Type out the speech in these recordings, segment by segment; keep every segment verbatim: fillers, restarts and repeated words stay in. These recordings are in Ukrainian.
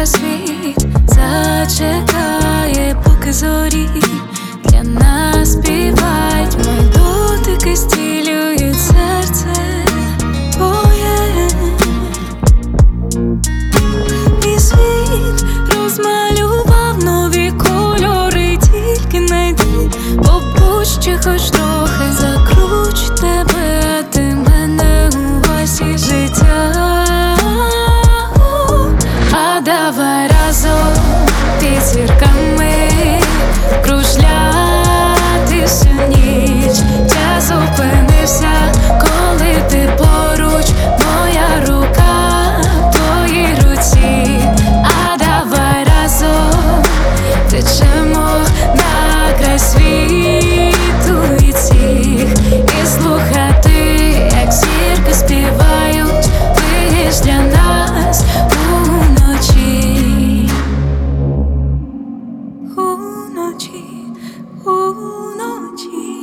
тебе світ зачекає, поки зорі для нас співають. Мої дотики зцілюють серце твоє. Мій світ розмалював нові кольори, тільки найди, побудь ще хоч трохи. Закручу тебе, а ти мене у васі життя. А давай разом під зірками кружляти всю ніч. Час зупинився, коли ти поруч, моя рука в твоїй руці. А давай разом течемо на край світу і цих, і слухати, як зірки співають лиш для нас уночі. Уночі, уночі.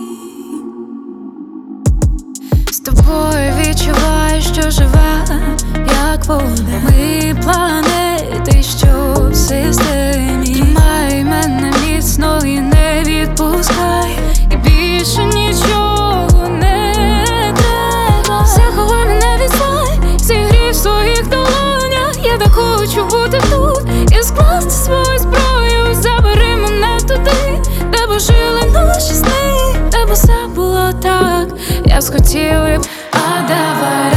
З тобою відчуваю, що жива, як вода. Ми планети, що в системі. Тримай мене міцно і не відпускай, і більше нічого не треба. Заховай мене від зла, зігрій в своїх долонях. Я так хочу бути тут і скласти свою зброю. Забери мене туди, де б жили наші сни, де б все було так, як схотіли б. А давай